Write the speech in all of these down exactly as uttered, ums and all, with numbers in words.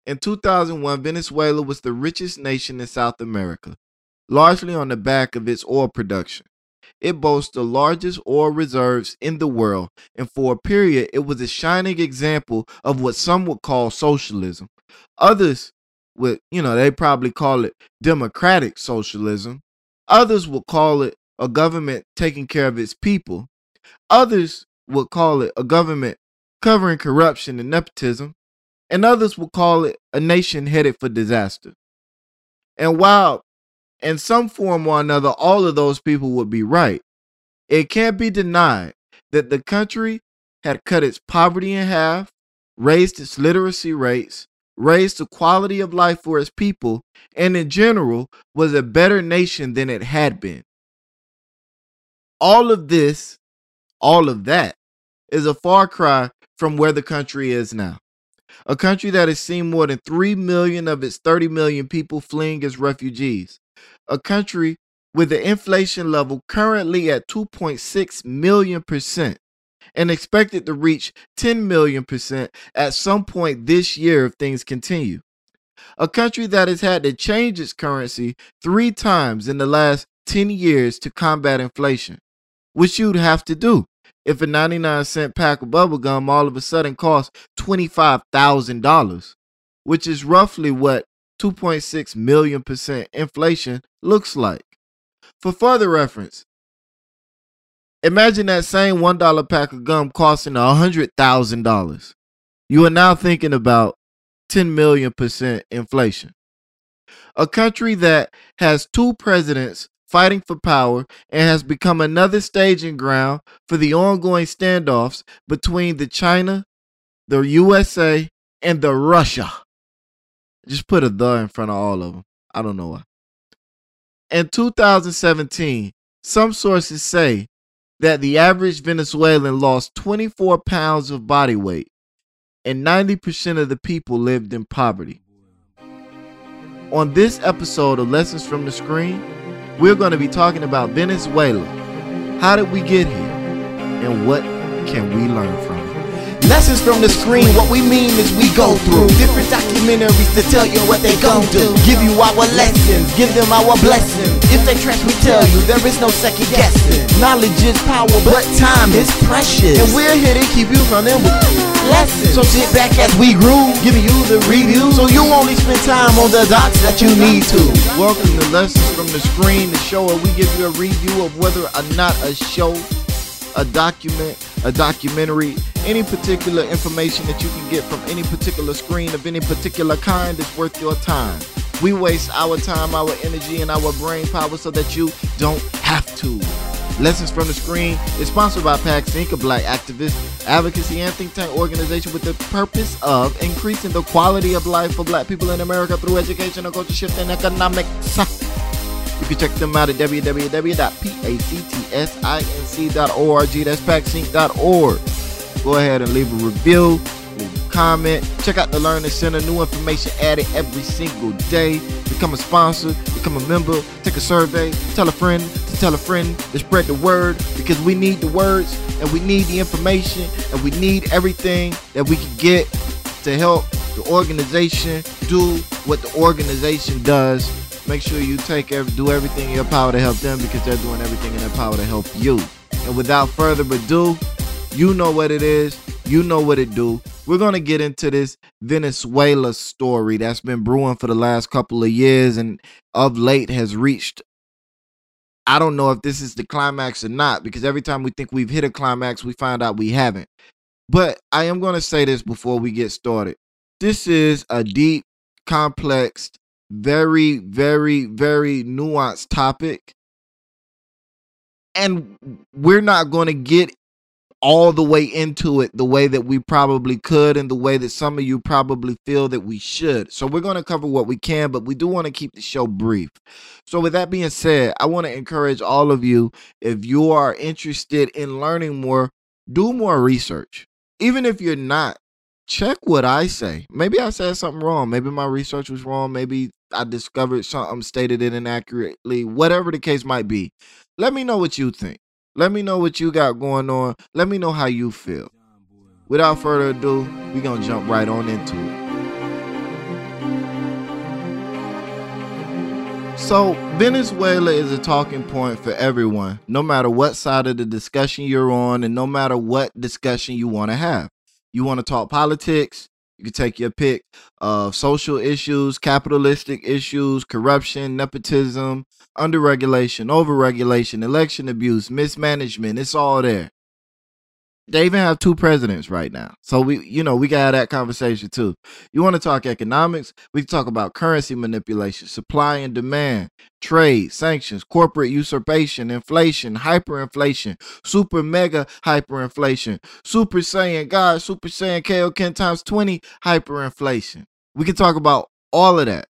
In two thousand one, Venezuela was the richest nation in South America, largely on the back of its oil production. It boasts the largest oil reserves in the world, and for a period, it was a shining example of what some would call socialism. Others would, you know, they probably call it democratic socialism. Others would call it a government taking care of its people. Others would call it a government covering corruption and nepotism. And others would call it a nation headed for disaster. And while in some form or another, all of those people would be right, it can't be denied that the country had cut its poverty in half, raised its literacy rates, raised the quality of life for its people, and in general was a better nation than it had been. All of this, all of that, is a far cry from where the country is now. A country that has seen more than three million of its thirty million people fleeing as refugees. A country with an inflation level currently at two point six million percent and expected to reach ten million percent at some point this year if things continue. A country that has had to change its currency three times in the last ten years to combat inflation, which you'd have to do if a ninety-nine cent pack of bubblegum all of a sudden costs twenty-five thousand dollars, which is roughly what two point six million percent inflation looks like. For further reference, imagine that same one dollar pack of gum costing one hundred thousand dollars. You are now thinking about ten million percent inflation. A country that has two presidents fighting for power and has become another staging ground for the ongoing standoffs between the China, the U S A, and the Russia. Just put a the in front of all of them. I don't know why. In two thousand seventeen, some sources say that the average Venezuelan lost twenty-four pounds of body weight and ninety percent of the people lived in poverty. On this episode of Lessons from the Screen, we're going to be talking about Venezuela. How did we get here? And what can we learn from it? Lessons from the screen, what we mean is we go through different documentaries to tell you what they gon' do. Give you our lessons, give them our blessings. If they trash, we tell you there is no second guessing. Knowledge is power, but time is precious. And we're here to keep you running with lessons. So sit back as we groove, giving you the review, so you only spend time on the dots that you need to. Welcome to Lessons from the Screen, the show where we give you a review of whether or not a show, a document, a documentary, any particular information that you can get from any particular screen of any particular kind is worth your time. We waste our time, our energy, and our brain power so that you don't have to. Lessons from the Screen is sponsored by PAX Incorporated, a black activist, advocacy, and think tank organization with the purpose of increasing the quality of life for black people in America through education, culture shift, and economics. You can check them out at w w w dot pactsinc dot org. That's pax inc dot org. Go ahead and leave a review, leave a comment. Check out the Learning Center. New information added every single day. Become a sponsor, become a member, take a survey, tell a friend to tell a friend to spread the word, because we need the words and we need the information and we need everything that we can get to help the organization do what the organization does. Make sure you take every, do everything in your power to help them, because they're doing everything in their power to help you. And without further ado, you know what it is. You know what it do. We're going to get into this Venezuela story that's been brewing for the last couple of years and of late has reached, I don't know if this is the climax or not, because every time we think we've hit a climax, we find out we haven't. But I am going to say this before we get started. This is a deep, complex, very, very, very nuanced topic. And we're not going to get all the way into it the way that we probably could and the way that some of you probably feel that we should. So we're going to cover what we can, but we do want to keep the show brief. So with that being said, I want to encourage all of you, if you are interested in learning more, do more research. Even if you're not, check what I say. Maybe I said something wrong. Maybe my research was wrong. Maybe I discovered something, stated it inaccurately. Whatever the case might be, let me know what you think. Let me know what you got going on. Let me know how you feel. Without further ado, we're going to jump right on into it. So, Venezuela is a talking point for everyone, no matter what side of the discussion you're on and no matter what discussion you want to have. You want to talk politics, you can take your pick of social issues, capitalistic issues, corruption, nepotism, underregulation, overregulation, election abuse, mismanagement. It's all there. They even have two presidents right now. So we, you know, we got that conversation too. You want to talk economics? We can talk about currency manipulation, supply and demand, trade, sanctions, corporate usurpation, inflation, hyperinflation, super mega hyperinflation, super saiyan God, super saiyan Kaioken times twenty hyperinflation. We can talk about all of that.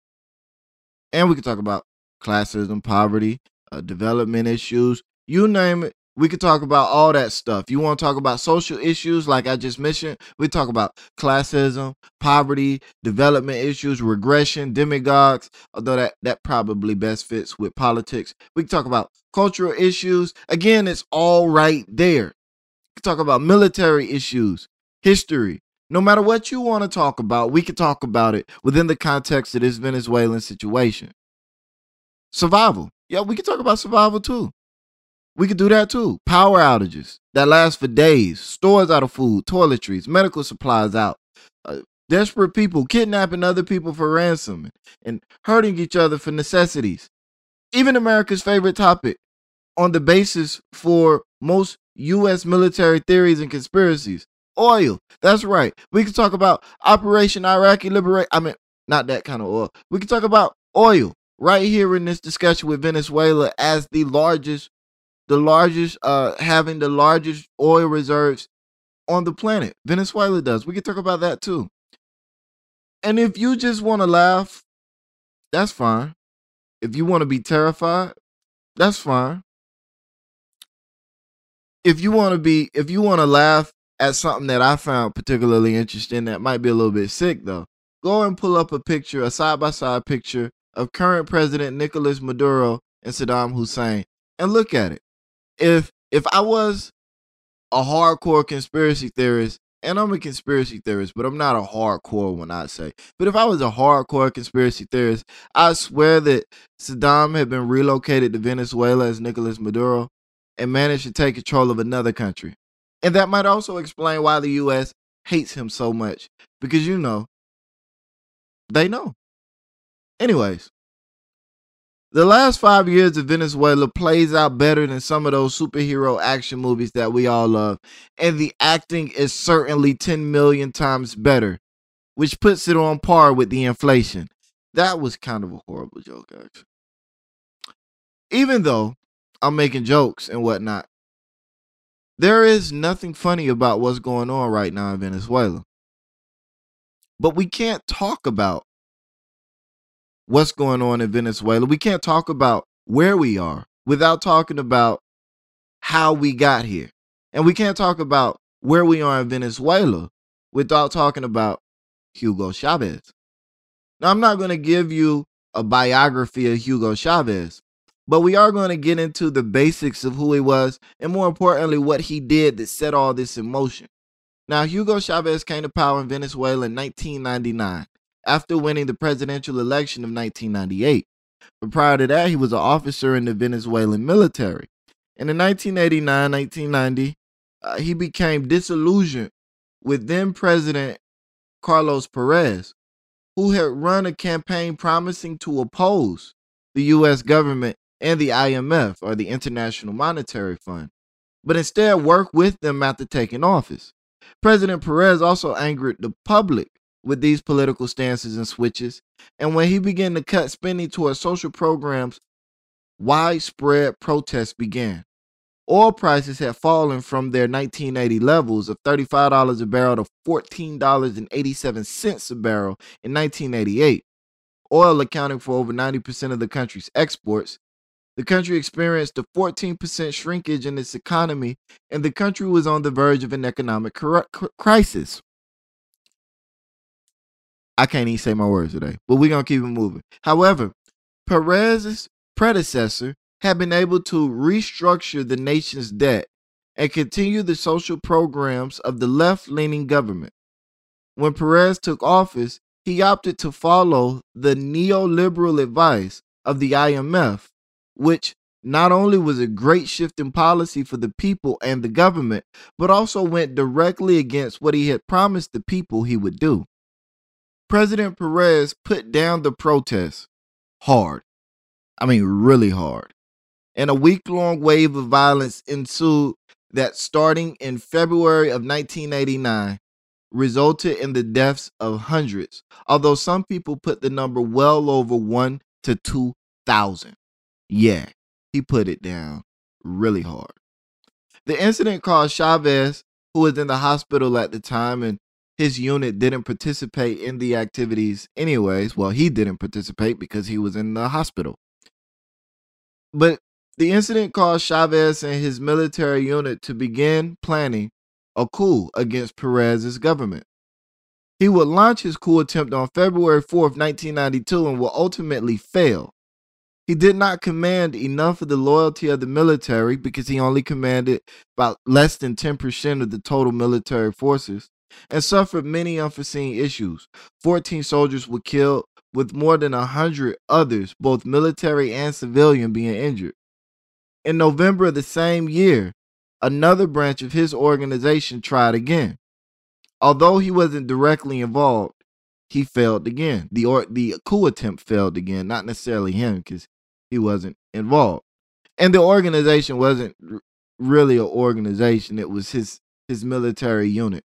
And we can talk about classism, poverty, uh, development issues, you name it. We could talk about all that stuff. You want to talk about social issues like I just mentioned? We talk about classism, poverty, development issues, regression, demagogues, although that, that probably best fits with politics. We can talk about cultural issues. Again, it's all right there. We can talk about military issues, history. No matter what you want to talk about, we can talk about it within the context of this Venezuelan situation. Survival. Yeah, we can talk about survival too. We could do that too. Power outages that last for days, stores out of food, toiletries, medical supplies out, uh, desperate people kidnapping other people for ransom and hurting each other for necessities. Even America's favorite topic on the basis for most U S military theories and conspiracies, oil. That's right. We could talk about Operation Iraqi Liberation. I mean, not that kind of oil. We could talk about oil right here in this discussion with Venezuela as the largest the largest, uh, having the largest oil reserves on the planet. Venezuela does. We can talk about that too. And if you just want to laugh, that's fine. If you want to be terrified, that's fine. If you want to be, if you want to laugh at something that I found particularly interesting that might be a little bit sick though, go and pull up a picture, a side-by-side picture of current President Nicolas Maduro and Saddam Hussein, and look at it. If if I was a hardcore conspiracy theorist, and I'm a conspiracy theorist, but I'm not a hardcore one, I'd say. But if I was a hardcore conspiracy theorist, I swear that Saddam had been relocated to Venezuela as Nicolas Maduro and managed to take control of another country. And that might also explain why the U S hates him so much. Because, you know, they know. Anyways. The last five years of Venezuela plays out better than some of those superhero action movies that we all love. And the acting is certainly ten million times better, which puts it on par with the inflation. That was kind of a horrible joke, actually. Even though I'm making jokes and whatnot, there is nothing funny about what's going on right now in Venezuela. But we can't talk about what's going on in Venezuela. We can't talk about where we are without talking about how we got here. And we can't talk about where we are in Venezuela without talking about Hugo Chavez. Now, I'm not going to give you a biography of Hugo Chavez, but we are going to get into the basics of who he was and, more importantly, what he did that set all this in motion. Now, Hugo Chavez came to power in Venezuela in nineteen ninety-nine. After winning the presidential election of nineteen ninety-eight. But prior to that, he was an officer in the Venezuelan military. And in nineteen eighty-nine, nineteen ninety, uh, he became disillusioned with then President Carlos Perez, who had run a campaign promising to oppose the U S government and the I M F, or the International Monetary Fund, but instead work with them after taking office. President Perez also angered the public with these political stances and switches, and when he began to cut spending towards social programs, widespread protests began. Oil prices had fallen from their nineteen eighty levels of thirty-five dollars a barrel to fourteen dollars and eighty-seven cents a barrel in nineteen eighty-eight. Oil accounting for over ninety percent of the country's exports. The country experienced a fourteen percent shrinkage in its economy, and the country was on the verge of an economic crisis. I can't even say my words today, but we're going to keep it moving. However, Perez's predecessor had been able to restructure the nation's debt and continue the social programs of the left-leaning government. When Perez took office, he opted to follow the neoliberal advice of the I M F, which not only was a great shift in policy for the people and the government, but also went directly against what he had promised the people he would do. President Perez put down the protests hard. I mean, really hard. And a week-long wave of violence ensued that, starting in February of nineteen eighty-nine, resulted in the deaths of hundreds, although some people put the number well over one to two thousand. Yeah, he put it down really hard. The incident caused Chavez, who was in the hospital at the time, and his unit didn't participate in the activities anyways. Well, he didn't participate because he was in the hospital. But the incident caused Chavez and his military unit to begin planning a coup against Perez's government. He would launch his coup attempt on February fourth, nineteen ninety-two, and will ultimately fail. He did not command enough of the loyalty of the military, because he only commanded about less than ten percent of the total military forces, and suffered many unforeseen issues. fourteen soldiers were killed, with more than one hundred others, both military and civilian, being injured. In November of the same year, another branch of his organization tried again. Although he wasn't directly involved, he failed again. The, or, the coup attempt failed again, not necessarily him, because he wasn't involved. And the organization wasn't r- really an organization. It was his, his military unit.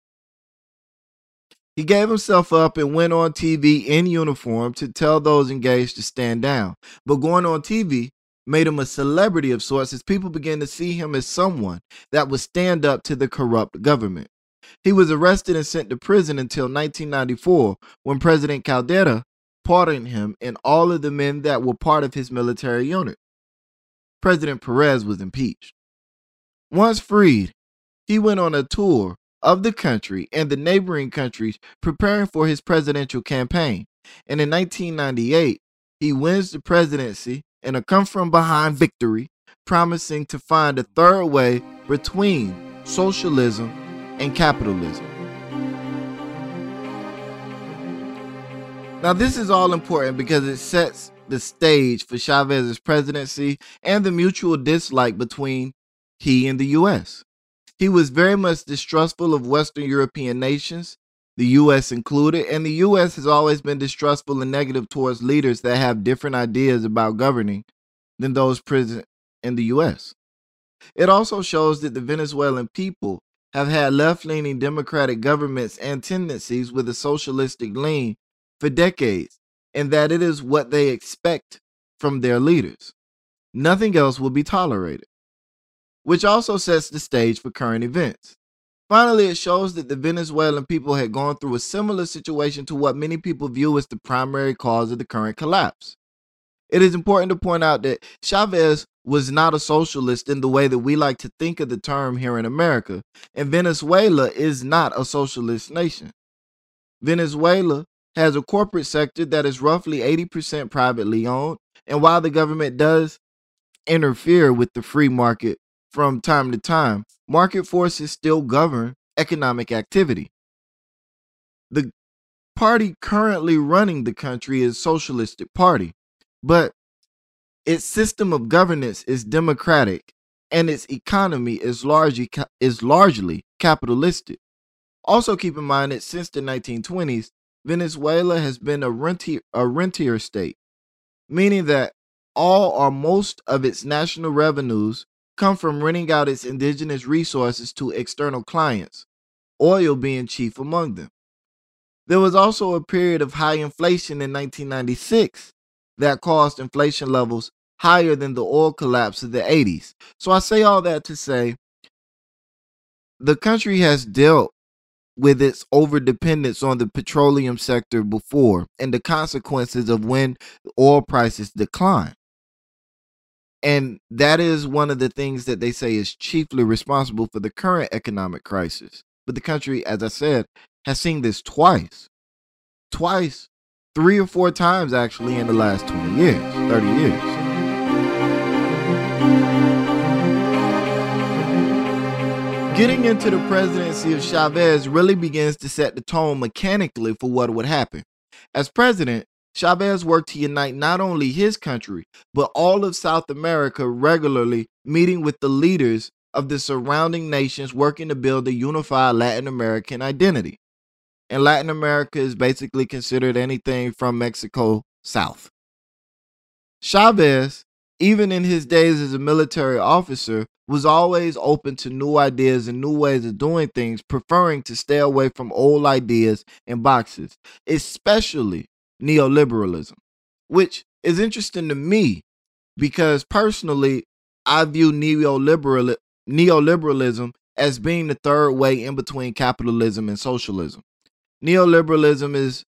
He gave himself up and went on T V in uniform to tell those engaged to stand down. But going on T V made him a celebrity of sorts, as people began to see him as someone that would stand up to the corrupt government. He was arrested and sent to prison until nineteen ninety-four, when President Caldera pardoned him and all of the men that were part of his military unit. President Perez was impeached. Once freed, he went on a tour of the country and the neighboring countries, preparing for his presidential campaign. And in nineteen ninety-eight, he wins the presidency in a come-from-behind victory, promising to find a third way between socialism and capitalism. Now, this is all important because it sets the stage for Chavez's presidency and the mutual dislike between he and the U S. He was very much distrustful of Western European nations, the U S included, and the U S has always been distrustful and negative towards leaders that have different ideas about governing than those present in the U S. It also shows that the Venezuelan people have had left-leaning democratic governments and tendencies with a socialistic lean for decades, and that it is what they expect from their leaders. Nothing else will be tolerated, which also sets the stage for current events. Finally, it shows that the Venezuelan people had gone through a similar situation to what many people view as the primary cause of the current collapse. It is important to point out that Chavez was not a socialist in the way that we like to think of the term here in America, and Venezuela is not a socialist nation. Venezuela has a corporate sector that is roughly eighty percent privately owned, and while the government does interfere with the free market from time to time, market forces still govern economic activity. The party currently running the country is Socialistic Party, but its system of governance is democratic and its economy is largely is largely capitalistic. Also keep in mind that since the nineteen twenties, Venezuela has been a rentier, a rentier state, meaning that all or most of its national revenues come from renting out its indigenous resources to external clients, oil being chief among them. There was also a period of high inflation in nineteen ninety-six that caused inflation levels higher than the oil collapse of the eighties. So I say all that to say the country has dealt with its overdependence on the petroleum sector before and the consequences of when oil prices decline. And that is one of the things that they say is chiefly responsible for the current economic crisis. But the country, as I said, has seen this twice. Twice, three or four times actually in the last twenty years, thirty years. Getting into the presidency of Chavez really begins to set the tone mechanically for what would happen. As president, Chavez worked to unite not only his country, but all of South America, regularly meeting with the leaders of the surrounding nations, working to build a unified Latin American identity. And Latin America is basically considered anything from Mexico south. Chavez, even in his days as a military officer, was always open to new ideas and new ways of doing things, preferring to stay away from old ideas and boxes, especially neoliberalism, which is interesting to me because personally, I view neoliberal, neoliberalism as being the third way in between capitalism and socialism. Neoliberalism is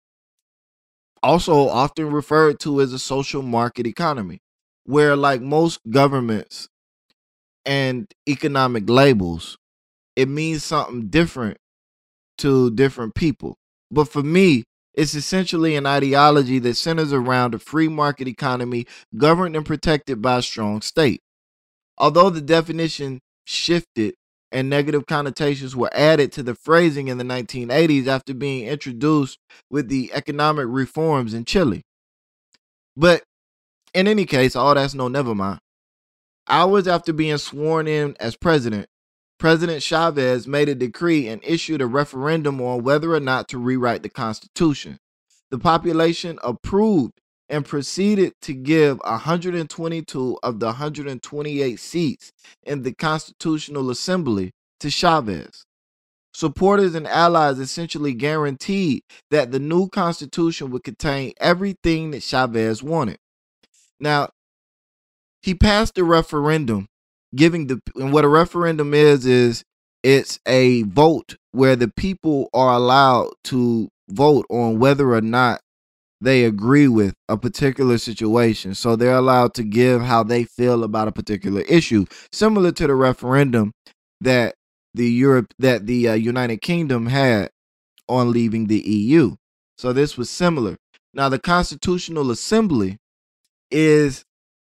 also often referred to as a social market economy, where, like most governments and economic labels, it means something different to different people. But for me, it's essentially an ideology that centers around a free market economy governed and protected by a strong state. Although the definition shifted and negative connotations were added to the phrasing in the nineteen eighties after being introduced with the economic reforms in Chile. But in any case, all that's no never mind. Hours after being sworn in as president, President Chavez made a decree and issued a referendum on whether or not to rewrite the Constitution. The population approved and proceeded to give one hundred twenty-two of the one hundred twenty-eight seats in the Constitutional Assembly to Chavez. Supporters and allies essentially guaranteed that the new Constitution would contain everything that Chavez wanted. Now, he passed a referendum giving the, and what a referendum is, is it's a vote where the people are allowed to vote on whether or not they agree with a particular situation. So they're allowed to give how they feel about a particular issue, similar to the referendum that the Europe that the uh, United Kingdom had on leaving the E U. So this was similar. Now, the Constitutional Assembly is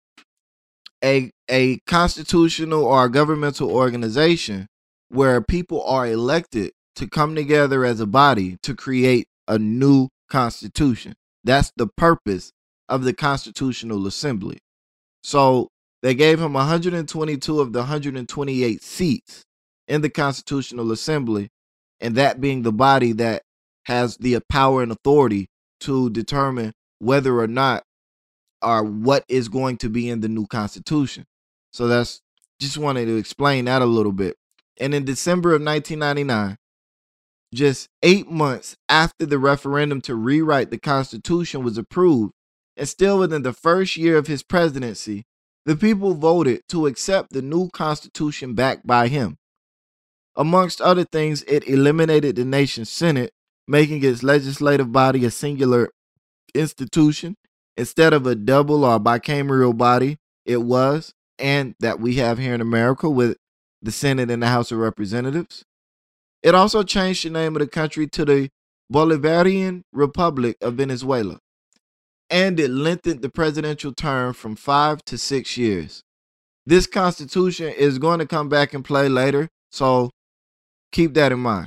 a a constitutional or a governmental organization where people are elected to come together as a body to create a new constitution. That's the purpose of the Constitutional Assembly. So they gave him one hundred twenty-two of the one hundred twenty-eight seats in the Constitutional Assembly, and that being the body that has the power and authority to determine whether or not or what is going to be in the new Constitution. So that's just wanted to explain that a little bit. And in December of nineteen ninety-nine, just eight months after the referendum to rewrite the Constitution was approved, and still within the first year of his presidency, the people voted to accept the new Constitution backed by him. Amongst other things, it eliminated the nation's Senate, making its legislative body a singular institution instead of a double or bicameral body it was, and that we have here in America with the Senate and the House of Representatives. It also changed the name of the country to the Bolivarian Republic of Venezuela, and it lengthened the presidential term from five to six years. This Constitution is going to come back and play later, so keep that in mind.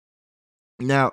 Now,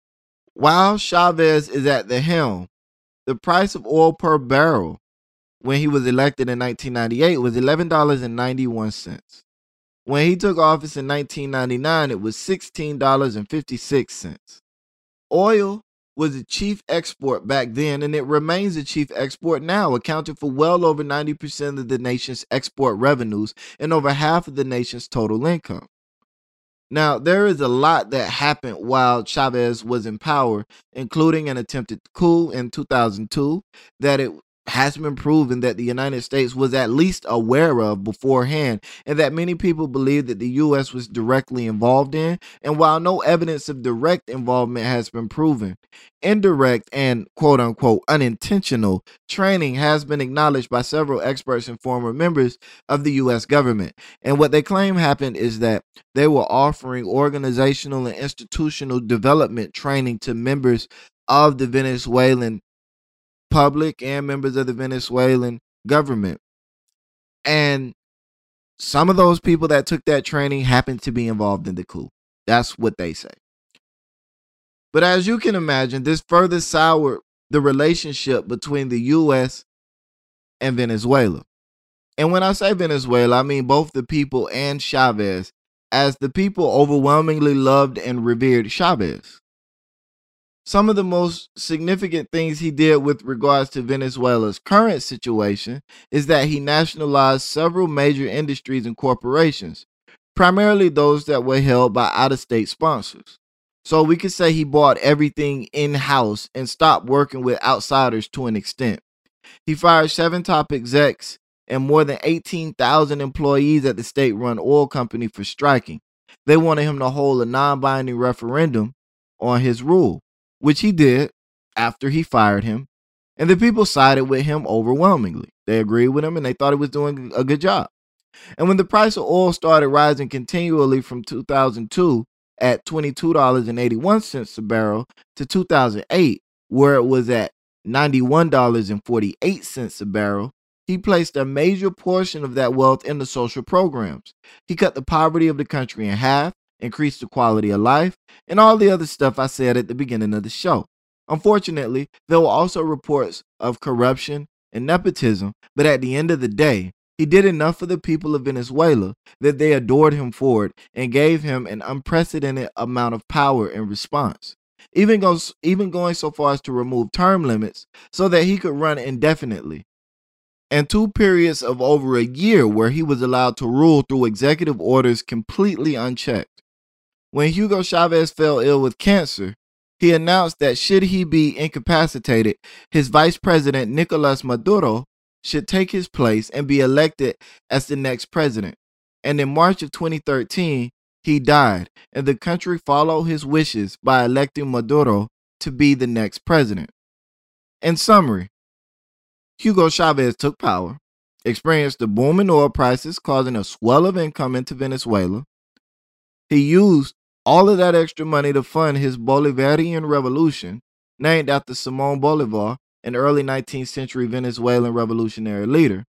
while Chavez is at the helm, the price of oil per barrel when he was elected in nineteen ninety-eight was eleven dollars and ninety-one cents. When he took office in nineteen ninety-nine, it was sixteen dollars and fifty-six cents. Oil was the chief export back then, and it remains the chief export now, accounting for well over ninety percent of the nation's export revenues and over half of the nation's total income. Now, there is a lot that happened while Chavez was in power, including an attempted coup in two thousand two that it has been proven that the United States was at least aware of beforehand, and that many people believe that the U S was directly involved in. And while no evidence of direct involvement has been proven, indirect and quote-unquote unintentional training has been acknowledged by several experts and former members of the U S government. And what they claim happened is that they were offering organizational and institutional development training to members of the Venezuelan public and members of the Venezuelan government. And some of those people that took that training happened to be involved in the coup. That's what they say. But as you can imagine, this further soured the relationship between the U S and Venezuela. And when I say Venezuela, I mean both the people and Chavez, as the people overwhelmingly loved and revered Chavez. Some of the most significant things he did with regards to Venezuela's current situation is that he nationalized several major industries and corporations, primarily those that were held by out-of-state sponsors. So we could say he bought everything in-house and stopped working with outsiders to an extent. He fired seven top execs and more than eighteen thousand employees at the state-run oil company for striking. They wanted him to hold a non-binding referendum on his rule, which he did after he fired him, and the people sided with him overwhelmingly. They agreed with him and they thought he was doing a good job. And when the price of oil started rising continually from two thousand two at twenty-two dollars and eighty-one cents a barrel to two thousand eight, where it was at ninety-one dollars and forty-eight cents a barrel, he placed a major portion of that wealth into social programs. He cut the poverty of the country in half, increased the quality of life, and all the other stuff I said at the beginning of the show. Unfortunately, there were also reports of corruption and nepotism, but at the end of the day, he did enough for the people of Venezuela that they adored him for it and gave him an unprecedented amount of power in response, even goes, even going so far as to remove term limits so that he could run indefinitely, and two periods of over a year where he was allowed to rule through executive orders completely unchecked. When Hugo Chavez fell ill with cancer, he announced that should he be incapacitated, his vice president, Nicolas Maduro, should take his place and be elected as the next president. And in March of twenty thirteen, he died, and the country followed his wishes by electing Maduro to be the next president. In summary, Hugo Chavez took power, experienced a boom in oil prices, causing a swell of income into Venezuela. He used all of that extra money to fund his Bolivarian revolution, named after Simon Bolivar, an early nineteenth century Venezuelan revolutionary leader.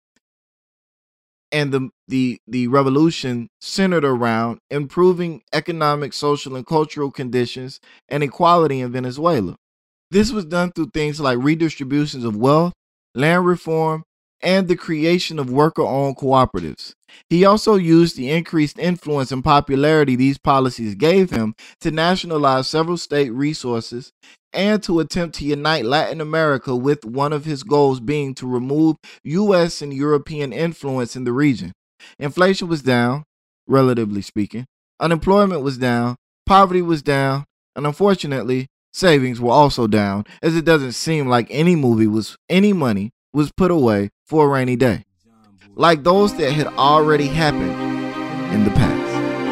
And the, the, the revolution centered around improving economic, social, and cultural conditions and equality in Venezuela. This was done through things like redistributions of wealth, land reform, and the creation of worker-owned cooperatives. He also used the increased influence and popularity these policies gave him to nationalize several state resources and to attempt to unite Latin America, with one of his goals being to remove U S and European influence in the region. Inflation was down, relatively speaking. Unemployment was down, poverty was down, and unfortunately, savings were also down, as it doesn't seem like any movie was any money was put away for a rainy day, like those that had already happened in the past.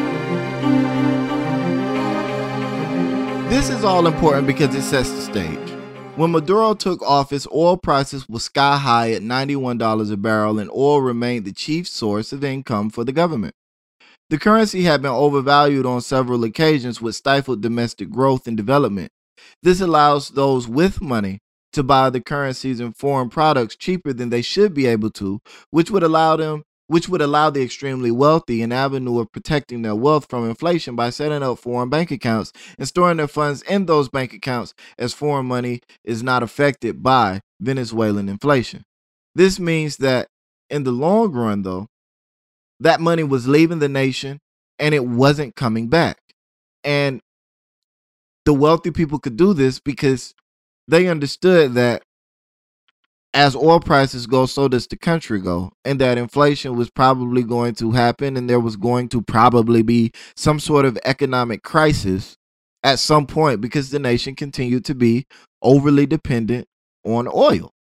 This is all important because it sets the stage. When Maduro took office, oil prices were sky high at ninety-one dollars a barrel, and oil remained the chief source of income for the government. The currency had been overvalued on several occasions, which stifled domestic growth and development. This allows those with money to buy the currencies and foreign products cheaper than they should be able to, which would allow them, which would allow the extremely wealthy an avenue of protecting their wealth from inflation by setting up foreign bank accounts and storing their funds in those bank accounts, as foreign money is not affected by Venezuelan inflation. This means that in the long run, though, that money was leaving the nation and it wasn't coming back. And the wealthy people could do this because they understood that as oil prices go, so does the country go, and that inflation was probably going to happen, and there was going to probably be some sort of economic crisis at some point because the nation continued to be overly dependent on oil.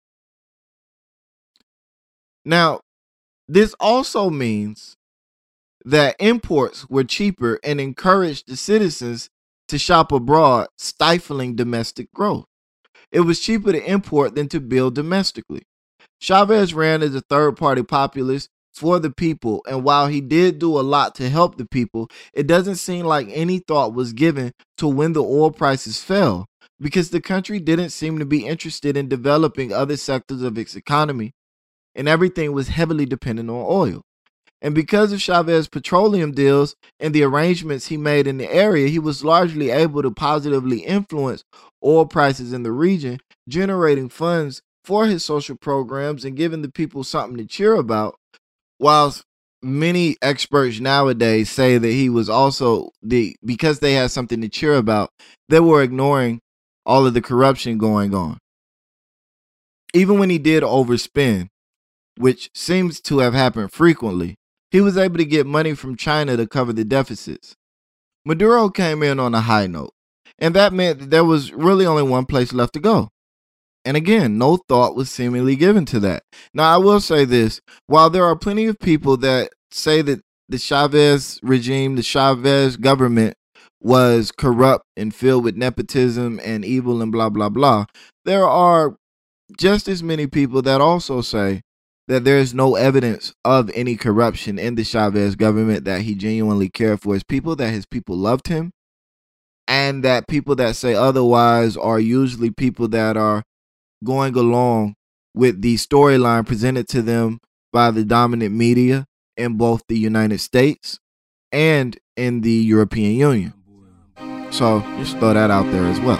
Now, this also means that imports were cheaper and encouraged the citizens to shop abroad, stifling domestic growth. It was cheaper to import than to build domestically. Chavez ran as a third-party populist for the people, and while he did do a lot to help the people, it doesn't seem like any thought was given to when the oil prices fell, because the country didn't seem to be interested in developing other sectors of its economy, and everything was heavily dependent on oil. And because of Chavez's petroleum deals and the arrangements he made in the area, he was largely able to positively influence oil prices in the region, generating funds for his social programs and giving the people something to cheer about. Whilst many experts nowadays say that he was also the because they had something to cheer about, they were ignoring all of the corruption going on. Even when he did overspend, which seems to have happened frequently, he was able to get money from China to cover the deficits. Maduro came in on a high note, and that meant that there was really only one place left to go. And again, no thought was seemingly given to that. Now, I will say this. While there are plenty of people that say that the Chavez regime, the Chavez government was corrupt and filled with nepotism and evil and blah, blah, blah, there are just as many people that also say that there is no evidence of any corruption in the Chavez government, that he genuinely cared for his people, that his people loved him, and that people that say otherwise are usually people that are going along with the storyline presented to them by the dominant media in both the United States and in the European Union. So just throw that out there as well.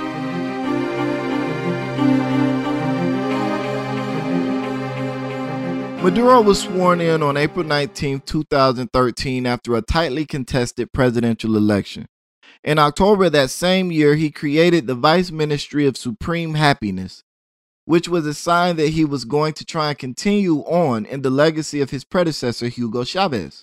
Maduro was sworn in on April nineteenth, two thousand thirteen after a tightly contested presidential election. In October of that same year, he created the Vice Ministry of Supreme Happiness, which was a sign that he was going to try and continue on in the legacy of his predecessor, Hugo Chavez.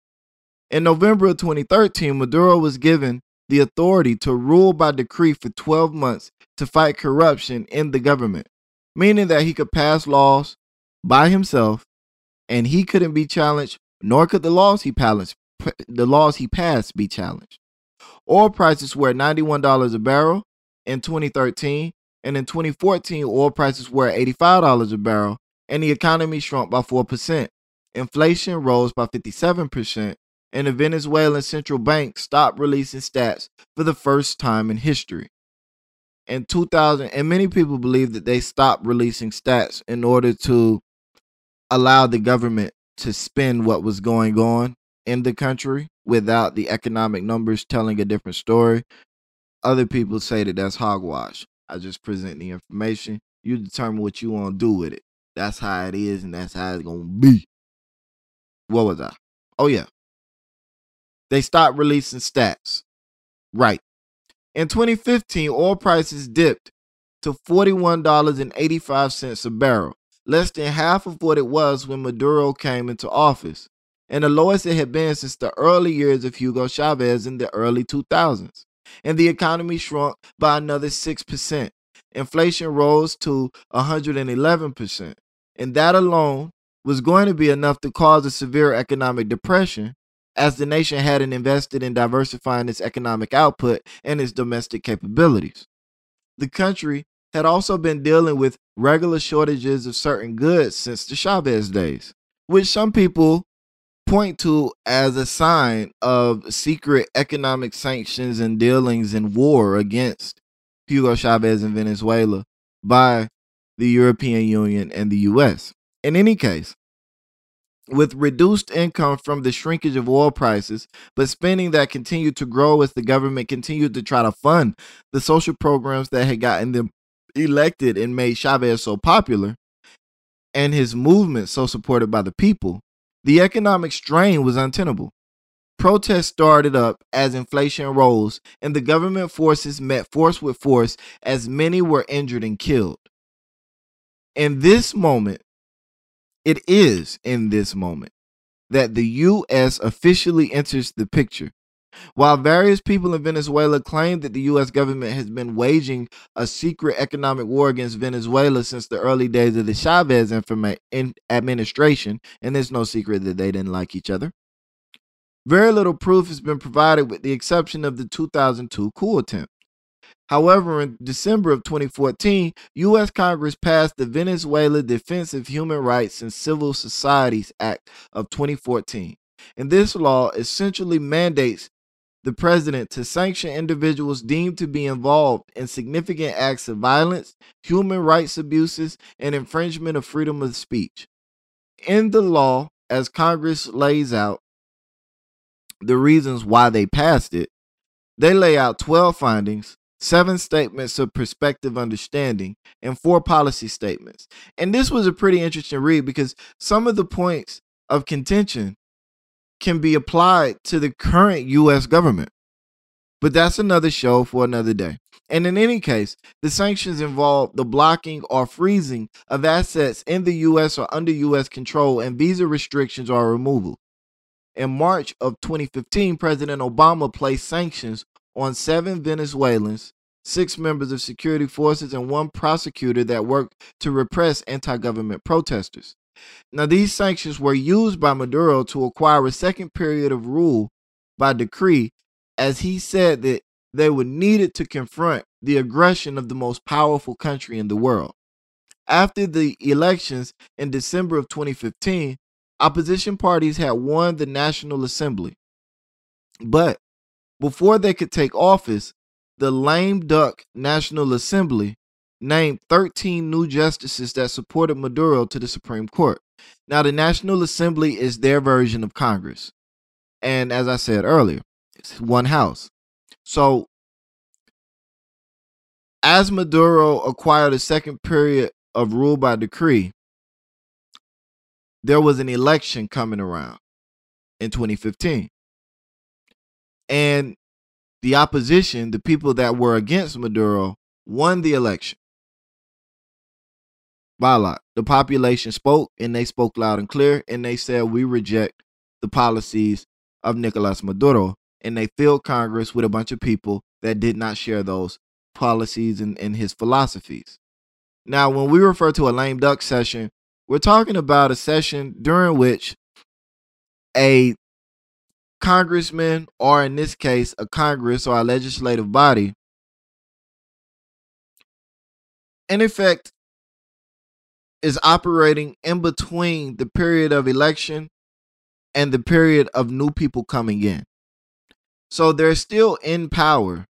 In November of twenty thirteen, Maduro was given the authority to rule by decree for twelve months to fight corruption in the government, meaning that he could pass laws by himself and he couldn't be challenged, nor could the laws he passed, the laws he passed be challenged. Oil prices were at ninety-one dollars a barrel in twenty thirteen, and in twenty fourteen, oil prices were at eighty-five dollars a barrel, and the economy shrunk by four percent. Inflation rose by fifty-seven percent, and the Venezuelan central bank stopped releasing stats for the first time in history. In two thousand, and many people believe that they stopped releasing stats in order to allow the government to spend what was going on in the country without the economic numbers telling a different story. Other people say that that's hogwash. I just present the information. You determine what you want to do with it. That's how it is, and that's how it's going to be. What was I? Oh, yeah. They stopped releasing stats. Right. In twenty fifteen, oil prices dipped to forty-one dollars and eighty-five cents a barrel, less than half of what it was when Maduro came into office, and the lowest it had been since the early years of Hugo Chavez in the early two thousands. And the economy shrunk by another six percent. Inflation rose to one hundred eleven percent. And that alone was going to be enough to cause a severe economic depression, as the nation hadn't invested in diversifying its economic output and its domestic capabilities. The country had also been dealing with regular shortages of certain goods since the Chavez days, which some people point to as a sign of secret economic sanctions and dealings in war against Hugo Chavez in Venezuela by the European Union and the U S. In any case, with reduced income from the shrinkage of oil prices, but spending that continued to grow as the government continued to try to fund the social programs that had gotten them elected and made Chavez so popular, and his movement so supported by the people, the economic strain was untenable. Protests started up as inflation rose, and the government forces met force with force as many were injured and killed. In this moment, it is in this moment that the U S officially enters the picture. While various people in Venezuela claim that the U S government has been waging a secret economic war against Venezuela since the early days of the Chavez informa- in administration, and there's no secret that they didn't like each other, very little proof has been provided with the exception of the two thousand two coup attempt. However, in December of twenty fourteen, U S Congress passed the Venezuela Defense of Human Rights and Civil Societies Act of twenty fourteen, and this law essentially mandates the president to sanction individuals deemed to be involved in significant acts of violence, human rights abuses, and infringement of freedom of speech. In the law, as Congress lays out the reasons why they passed it, they lay out twelve findings seven statements of prospective understanding, and four policy statements. And this was a pretty interesting read because some of the points of contention can be applied to the current U S government. But that's another show for another day. And in any case, the sanctions involve the blocking or freezing of assets in the U S or under U S control, and visa restrictions or removal. In March of twenty fifteen, President Obama placed sanctions on seven Venezuelans, six members of security forces, and one prosecutor that worked to repress anti-government protesters. Now, these sanctions were used by Maduro to acquire a second period of rule by decree, as he said that they were needed to confront the aggression of the most powerful country in the world. After the elections in December of twenty fifteen, opposition parties had won the National Assembly. But before they could take office, the lame duck National Assembly named thirteen new justices that supported Maduro to the Supreme Court. Now, the National Assembly is their version of Congress. And as I said earlier, it's one house. So, as Maduro acquired a second period of rule by decree, there was an election coming around in twenty fifteen. And the opposition, the people that were against Maduro, won the election by a lot. The population spoke, and they spoke loud and clear, and they said, we reject the policies of Nicolas Maduro. And they filled Congress with a bunch of people that did not share those policies and, and his philosophies. Now, when we refer to a lame duck session, we're talking about a session during which a congressman, or in this case, a Congress or a legislative body, in effect, is operating in between the period of election and the period of new people coming in. So they're still in power,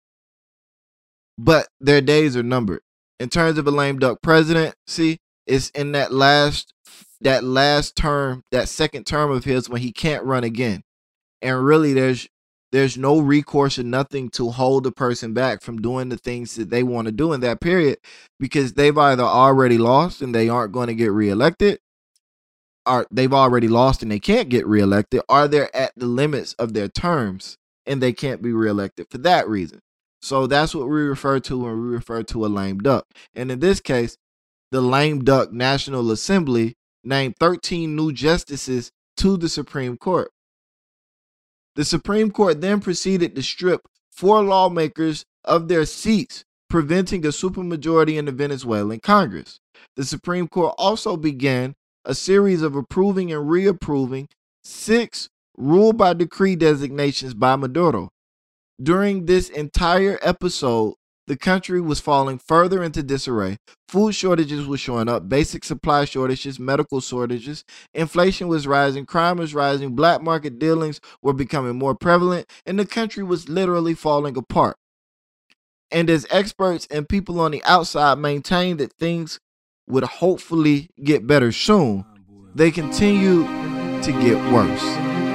but their days are numbered. In terms of a lame duck presidency, it's in that last that last term, that second term of his, when he can't run again. And really, there's there's no recourse or nothing to hold a person back from doing the things that they want to do in that period, because they've either already lost and they aren't going to get reelected, or they've already lost and they can't get reelected, or they're at the limits of their terms and they can't be reelected for that reason. So that's what we refer to when we refer to a lame duck. And in this case, the lame duck National Assembly named thirteen new justices to the Supreme Court. The Supreme Court then proceeded to strip four lawmakers of their seats, preventing a supermajority in the Venezuelan Congress. The Supreme Court also began a series of approving and reapproving six rule by decree designations by Maduro. During this entire episode, the country was falling further into disarray. Food shortages were showing up, basic supply shortages, medical shortages, inflation was rising, crime was rising, black market dealings were becoming more prevalent, and the country was literally falling apart. And as experts and people on the outside maintained that things would hopefully get better soon, they continue to get worse.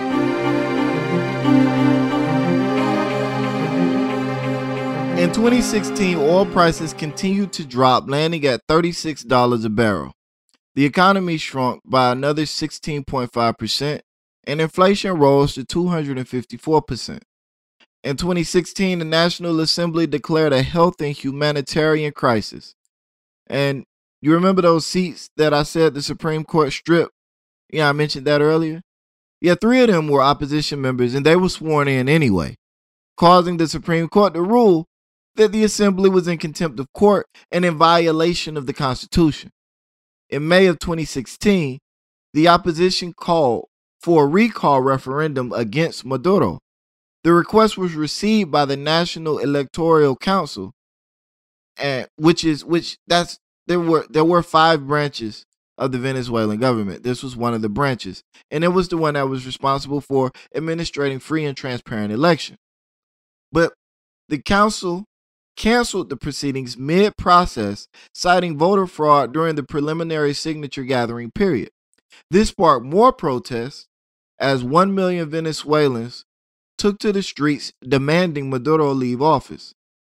In twenty sixteen, oil prices continued to drop, landing at thirty-six dollars a barrel. The economy shrunk by another sixteen point five percent, and inflation rose to two hundred fifty-four percent. In twenty sixteen, the National Assembly declared a health and humanitarian crisis. And you remember those seats that I said the Supreme Court stripped? Yeah, I mentioned that earlier. Yeah, three of them were opposition members, and they were sworn in anyway, causing the Supreme Court to rule that the Assembly was in contempt of court and in violation of the Constitution. In May of twenty sixteen, the opposition called for a recall referendum against Maduro. The request was received by the National Electoral Council, and which is which that's there were there were five branches of the Venezuelan government. This was one of the branches, and it was the one that was responsible for administrating free and transparent election. But the council canceled the proceedings mid-process, citing voter fraud during the preliminary signature gathering period. This sparked more protests as one million Venezuelans took to the streets demanding Maduro leave office.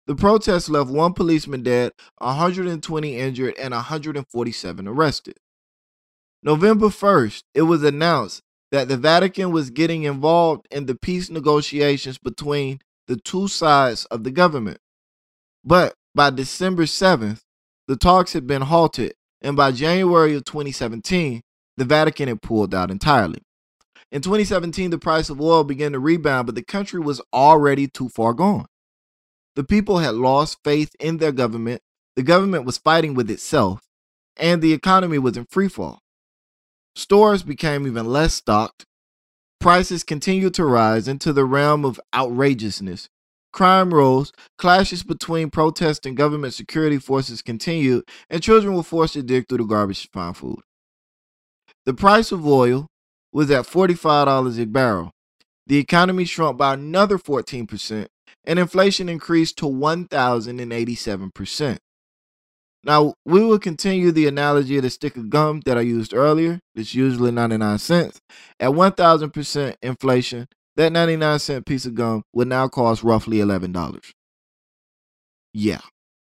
The protests left one policeman dead, one hundred twenty injured, and one hundred forty-seven arrested. November first, it was announced that the Vatican was getting involved in the peace negotiations between the two sides of the government. But by December seventh, the talks had been halted, and by January of twenty seventeen, the Vatican had pulled out entirely. In twenty seventeen, the price of oil began to rebound, but the country was already too far gone. The people had lost faith in their government, the government was fighting with itself, and the economy was in freefall. Stores became even less stocked, prices continued to rise into the realm of outrageousness. Crime rose, clashes between protest and government security forces continued, and children were forced to dig through the garbage to find food. The price of oil was at forty-five dollars a barrel. The economy shrunk by another fourteen percent, and inflation increased to one thousand eighty-seven percent. Now, we will continue the analogy of the stick of gum that I used earlier. It's usually ninety-nine cents. At one thousand percent inflation, that ninety-nine cent piece of gum would now cost roughly eleven dollars. Yeah.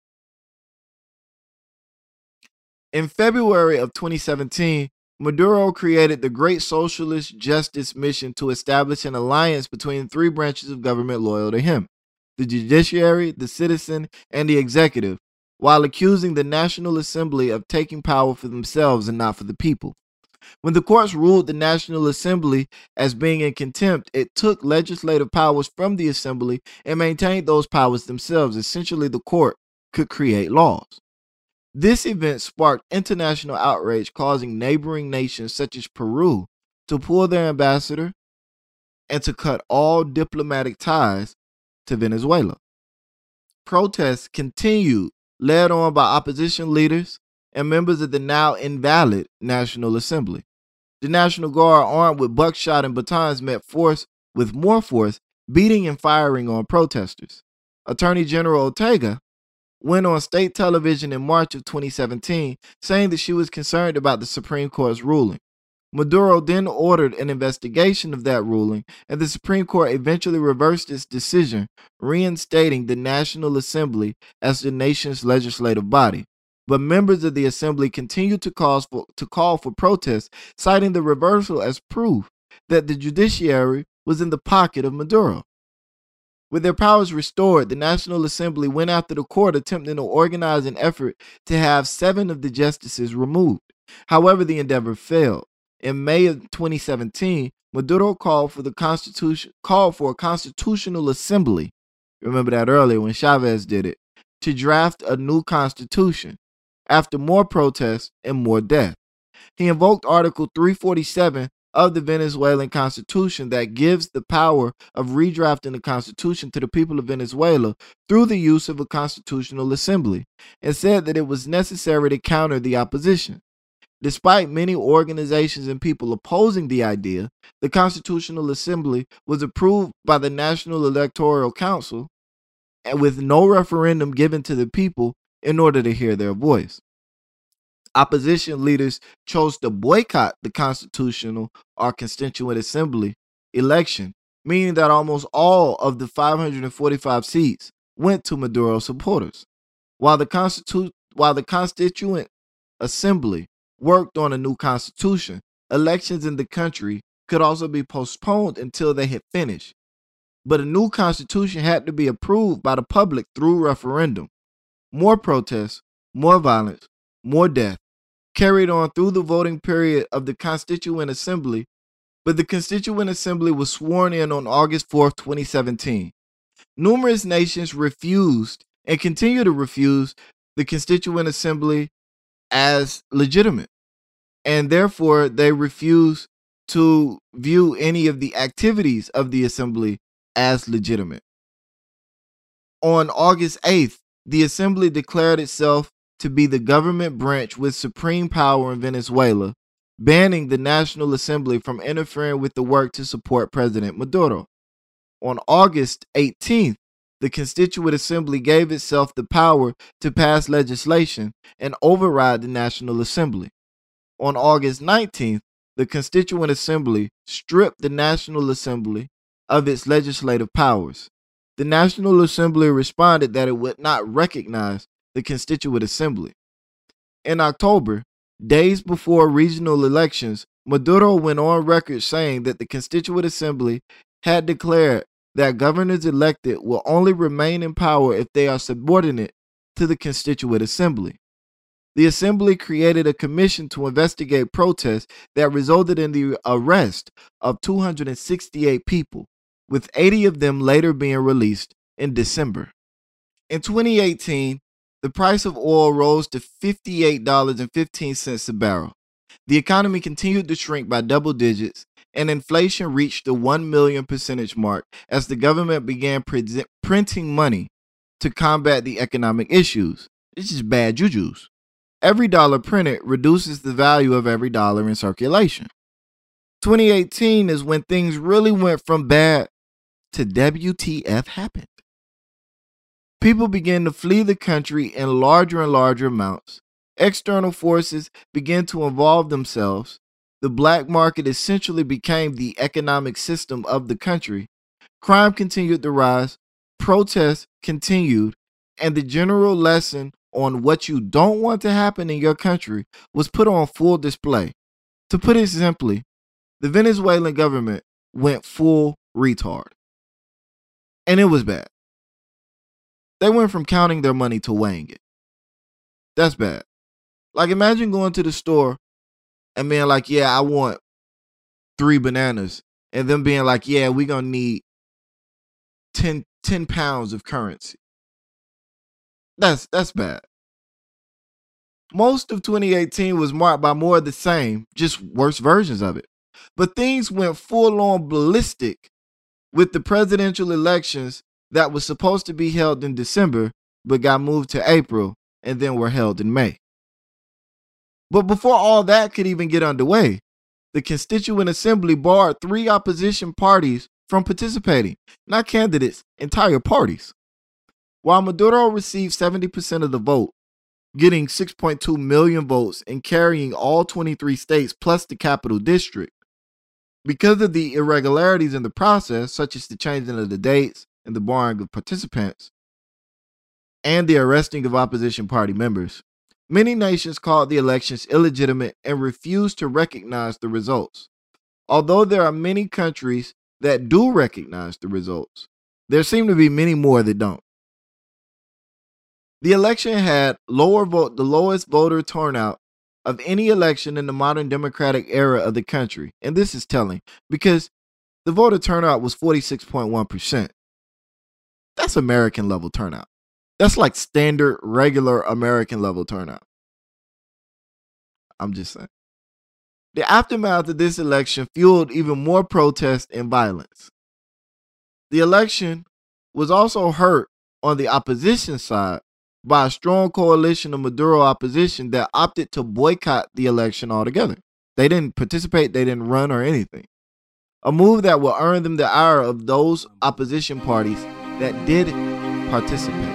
In February of twenty seventeen, Maduro created the Great Socialist Justice Mission to establish an alliance between three branches of government loyal to him: the judiciary, the citizen, and the executive, while accusing the National Assembly of taking power for themselves and not for the people. When the courts ruled the National Assembly as being in contempt, it took legislative powers from the Assembly and maintained those powers themselves. Essentially, the court could create laws. This event sparked international outrage, causing neighboring nations such as Peru to pull their ambassador and to cut all diplomatic ties to Venezuela. Protests continued, led on by opposition leaders and members of the now invalid National Assembly. The National Guard, armed with buckshot and batons, met force with more force, beating and firing on protesters. Attorney General Ortega went on state television in March of twenty seventeen, saying that she was concerned about the Supreme Court's ruling. Maduro then ordered an investigation of that ruling, and the Supreme Court eventually reversed its decision, reinstating the National Assembly as the nation's legislative body. But members of the Assembly continued to call for, to call for protests, citing the reversal as proof that the judiciary was in the pocket of Maduro. With their powers restored, the National Assembly went after the court, attempting to organize an effort to have seven of the justices removed. However, the endeavor failed. In May of twenty seventeen, Maduro called for the constitution called for a constitutional assembly. Remember that earlier when Chavez did it, to draft a new constitution after more protests and more death. He invoked Article three forty-seven of the Venezuelan Constitution that gives the power of redrafting the Constitution to the people of Venezuela through the use of a constitutional assembly, and said that it was necessary to counter the opposition. Despite many organizations and people opposing the idea, the Constitutional Assembly was approved by the National Electoral Council and with no referendum given to the people in order to hear their voice. Opposition leaders chose to boycott the constitutional or constituent assembly election, meaning that almost all of the five hundred forty-five seats went to Maduro supporters. While the, constitu- while the constituent assembly worked on a new constitution, elections in the country could also be postponed until they had finished. But a new constitution had to be approved by the public through referendum. More protests, more violence, more death carried on through the voting period of the Constituent Assembly, but the Constituent Assembly was sworn in on August fourth, twenty seventeen. Numerous nations refused and continue to refuse the Constituent Assembly as legitimate, and therefore they refuse to view any of the activities of the Assembly as legitimate. On August eighth, the Assembly declared itself to be the government branch with supreme power in Venezuela, banning the National Assembly from interfering with the work to support President Maduro. On August eighteenth, the Constituent Assembly gave itself the power to pass legislation and override the National Assembly. On August nineteenth, the Constituent Assembly stripped the National Assembly of its legislative powers. the National Assembly responded that it would not recognize the Constituent Assembly. In October, days before regional elections, Maduro went on record saying that the Constituent Assembly had declared that governors elected will only remain in power if they are subordinate to the Constituent Assembly. The Assembly created a commission to investigate protests that resulted in the arrest of two hundred sixty-eight people, with eighty of them later being released in December. In twenty eighteen, the price of oil rose to fifty-eight dollars and fifteen cents a barrel. The economy continued to shrink by double digits, and inflation reached the one million percentage mark as the government began pre- printing money to combat the economic issues. It's just bad jujus. Every dollar printed reduces the value of every dollar in circulation. twenty eighteen is when things really went from bad to W T F happened. People began to flee the country in larger and larger amounts. External forces began to involve themselves. The black market essentially became the economic system of the country. Crime continued to rise. Protests continued. And the general lesson on what you don't want to happen in your country was put on full display. To put it simply, the Venezuelan government went full retard. And it was bad. They went from counting their money to weighing it. That's bad. Like, imagine going to the store and being like, yeah, I want three bananas. And them being like, yeah, we're going to need ten, ten pounds of currency. That's that's bad. Most of twenty eighteen was marked by more of the same, just worse versions of it. But things went full-on ballistic with the presidential elections that was supposed to be held in December, but got moved to April and then were held in May. But before all that could even get underway, the Constituent Assembly barred three opposition parties from participating, not candidates, entire parties. While Maduro received seventy percent of the vote, getting six point two million votes and carrying all twenty-three states plus the capital district, because of the irregularities in the process, such as the changing of the dates and the barring of participants, and the arresting of opposition party members, many nations called the elections illegitimate and refused to recognize the results. Although there are many countries that do recognize the results, there seem to be many more that don't. The election had lower vote, the lowest voter turnout of any election in the modern democratic era of the country. And this is telling because the voter turnout was forty-six point one percent. That's American level turnout. That's like standard, regular American level turnout. I'm just saying. The aftermath of this election fueled even more protest and violence. The election was also hurt on the opposition side by a strong coalition of Maduro opposition that opted to boycott the election altogether. They didn't participate, they didn't run or anything. A move that will earn them the ire of those opposition parties that did participate.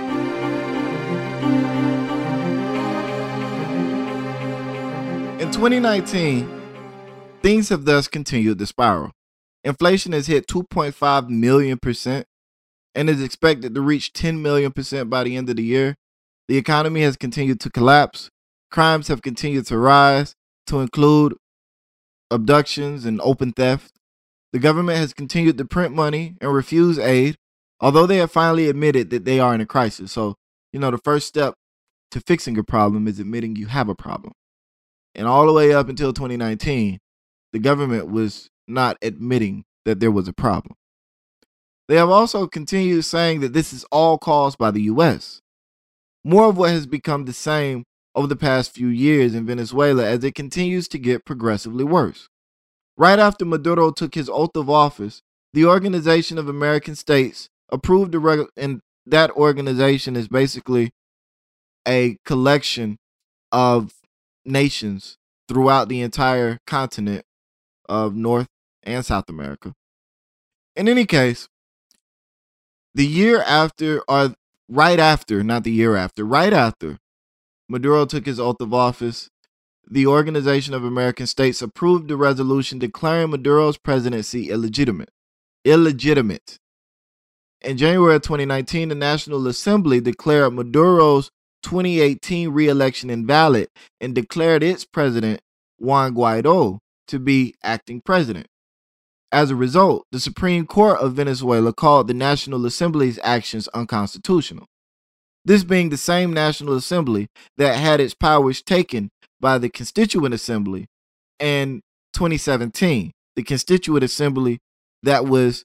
In twenty nineteen, things have thus continued to spiral. Inflation has hit two point five million percent and is expected to reach ten million percent by the end of the year. The economy has continued to collapse. Crimes have continued to rise, to include abductions and open theft. The government has continued to print money and refuse aid, although they have finally admitted that they are in a crisis. So, you know, the first step to fixing a problem is admitting you have a problem. And all the way up until twenty nineteen, the government was not admitting that there was a problem. They have also continued saying that this is all caused by the U S. More of what has become the same over the past few years in Venezuela as it continues to get progressively worse. Right after Maduro took his oath of office, the Organization of American States approved a reg- and that organization is basically a collection of nations throughout the entire continent of North and South America. In any case, the year after, or right after, not the year after, right after Maduro took his oath of office, the Organization of American States approved a resolution declaring Maduro's presidency illegitimate. Illegitimate. In January of twenty nineteen, the National Assembly declared Maduro's twenty eighteen re-election invalid and declared its president, Juan Guaido, to be acting president. As a result, the Supreme Court of Venezuela called the National Assembly's actions unconstitutional. This being the same National Assembly that had its powers taken by the Constituent Assembly in twenty seventeen, the Constituent Assembly that was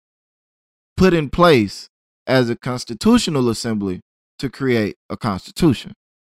put in place as a constitutional assembly to create a constitution,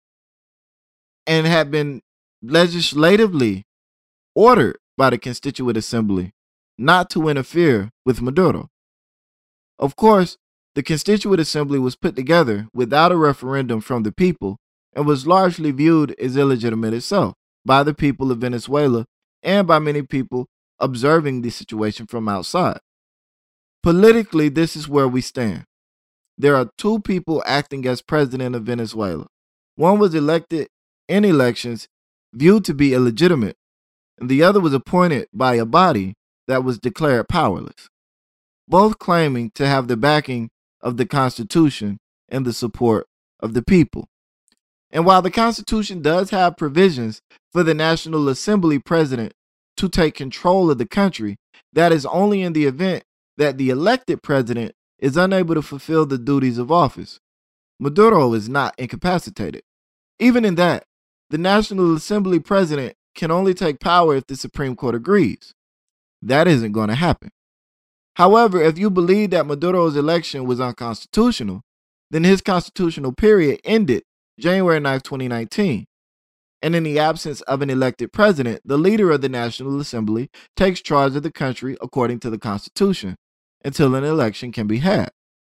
and had been legislatively ordered by the Constituent Assembly not to interfere with Maduro. Of course, the Constituent Assembly was put together without a referendum from the people and was largely viewed as illegitimate itself by the people of Venezuela and by many people observing the situation from outside. Politically, this is where we stand. There are two people acting as president of Venezuela. One was elected in elections viewed to be illegitimate, and the other was appointed by a body that was declared powerless, both claiming to have the backing of the Constitution and the support of the people. And while the Constitution does have provisions for the National Assembly president to take control of the country, that is only in the event that the elected president is unable to fulfill the duties of office. Maduro is not incapacitated. Even in that, the National Assembly president can only take power if the Supreme Court agrees. That isn't going to happen. However, if you believe that Maduro's election was unconstitutional, then his constitutional period ended January ninth, twenty nineteen. And in the absence of an elected president, the leader of the National Assembly takes charge of the country according to the Constitution until an election can be had.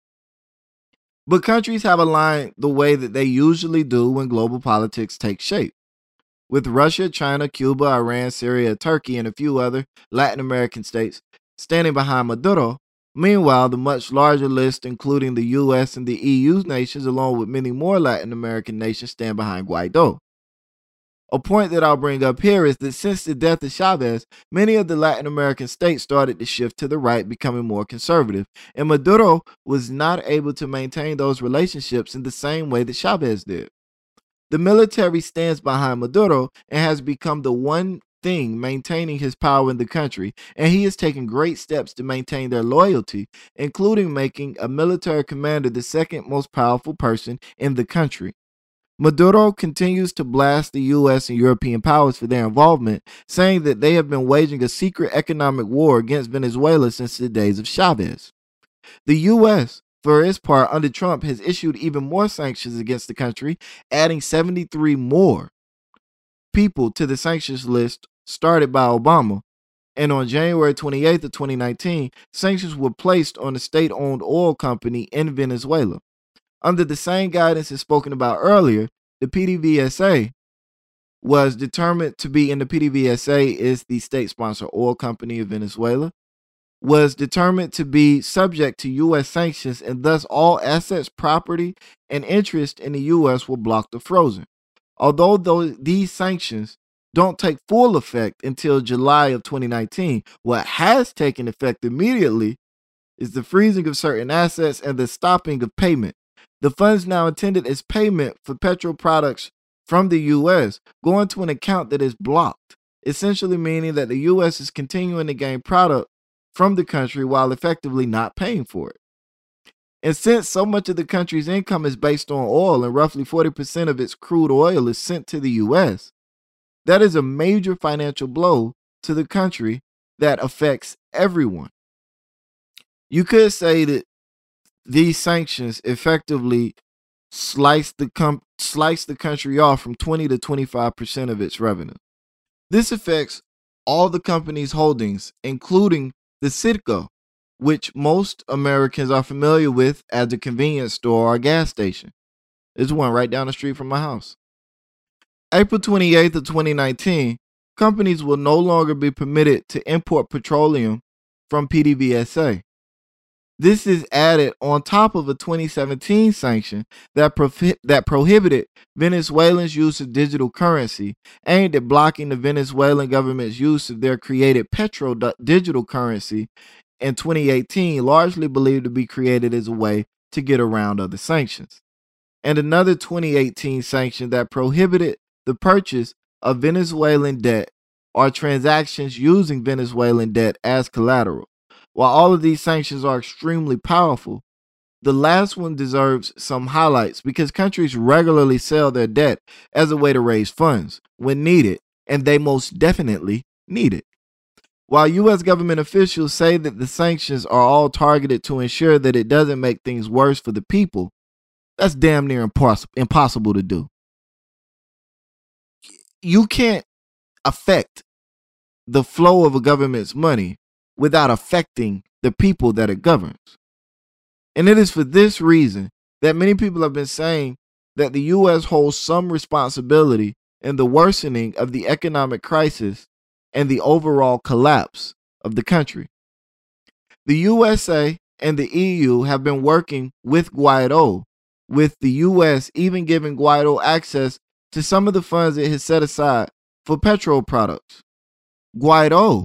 But countries have aligned the way that they usually do when global politics take shape, with Russia, China, Cuba, Iran, Syria, Turkey, and a few other Latin American states standing behind Maduro. Meanwhile, the much larger list, including the U S and the E U nations, along with many more Latin American nations, stand behind Guaido. A point that I'll bring up here is that since the death of Chavez, many of the Latin American states started to shift to the right, becoming more conservative, and Maduro was not able to maintain those relationships in the same way that Chavez did. The military stands behind Maduro and has become the one thing maintaining his power in the country, and he is taking great steps to maintain their loyalty, including making a military commander the second most powerful person in the country. Maduro continues to blast the U S and European powers for their involvement, saying that they have been waging a secret economic war against Venezuela since the days of Chavez. The U S, for its part, under Trump, has issued even more sanctions against the country, adding seventy-three more people to the sanctions list started by Obama. And on January twenty-eighth of twenty nineteen, sanctions were placed on the state-owned oil company in Venezuela. Under the same guidance as spoken about earlier, the P D V S A was determined to be, and the P D V S A is the state-sponsored oil company of Venezuela, was determined to be subject to U S sanctions, and thus all assets, property, and interest in the U S were blocked or frozen. Although those, these sanctions don't take full effect until July of twenty nineteen, what has taken effect immediately is the freezing of certain assets and the stopping of payment. The funds now intended as payment for petrol products from the U S go into an account that is blocked, essentially meaning that the U S is continuing to gain product from the country while effectively not paying for it. And since so much of the country's income is based on oil and roughly forty percent of its crude oil is sent to the U S, that is a major financial blow to the country that affects everyone. You could say that these sanctions effectively slice the com- slice the country off from twenty to twenty-five percent of its revenue. This affects all the company's holdings, including the Citgo, which most Americans are familiar with as a convenience store or gas station. There's one right down the street from my house. April twenty-eighth of twenty nineteen, companies will no longer be permitted to import petroleum from P D V S A. This is added on top of a twenty seventeen sanction that, profi- that prohibited Venezuelans' use of digital currency, aimed at blocking the Venezuelan government's use of their created petro digital currency in twenty eighteen, largely believed to be created as a way to get around other sanctions. And another twenty eighteen sanction that prohibited the purchase of Venezuelan debt or transactions using Venezuelan debt as collateral. While all of these sanctions are extremely powerful, the last one deserves some highlights because countries regularly sell their debt as a way to raise funds when needed, and they most definitely need it. While U S government officials say that the sanctions are all targeted to ensure that it doesn't make things worse for the people, that's damn near impos- impossible to do. You can't affect the flow of a government's money without affecting the people that it governs. And it is for this reason that many people have been saying that the U S holds some responsibility in the worsening of the economic crisis and the overall collapse of the country. The U S A and the E U have been working with Guaido, with the U S even giving Guaido access to some of the funds it has set aside for petrol products. Guaido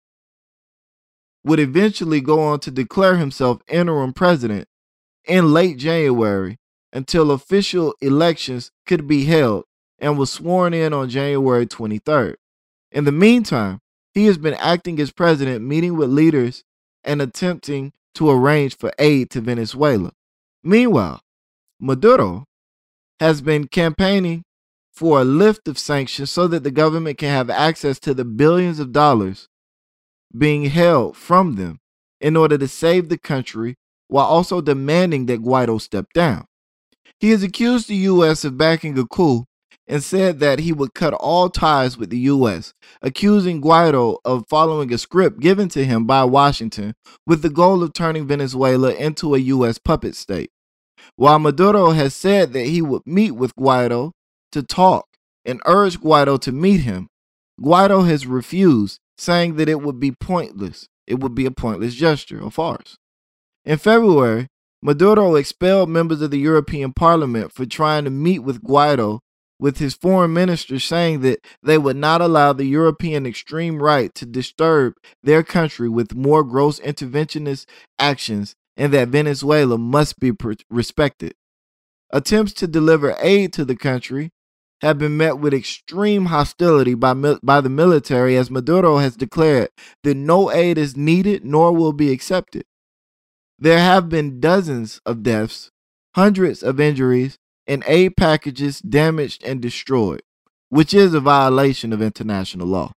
would eventually go on to declare himself interim president in late January until official elections could be held, and was sworn in on January twenty-third. In the meantime, he has been acting as president, meeting with leaders and attempting to arrange for aid to Venezuela. Meanwhile, Maduro has been campaigning for a lift of sanctions so that the government can have access to the billions of dollars being held from them in order to save the country, while also demanding that Guaido step down. He has accused the U S of backing a coup and said that he would cut all ties with the U S, accusing Guaido of following a script given to him by Washington with the goal of turning Venezuela into a U S puppet state. While Maduro has said that he would meet with Guaido to talk and urge Guaido to meet him, Guaido has refused, saying that it would be pointless. It would be a pointless gesture, a farce. In February, Maduro expelled members of the European Parliament for trying to meet with Guaido, with his foreign minister saying that they would not allow the European extreme right to disturb their country with more gross interventionist actions, and that Venezuela must be respected. Attempts to deliver aid to the country have been met with extreme hostility by, by the military, as Maduro has declared that no aid is needed nor will be accepted. There have been dozens of deaths, hundreds of injuries, and aid packages damaged and destroyed, which is a violation of international law.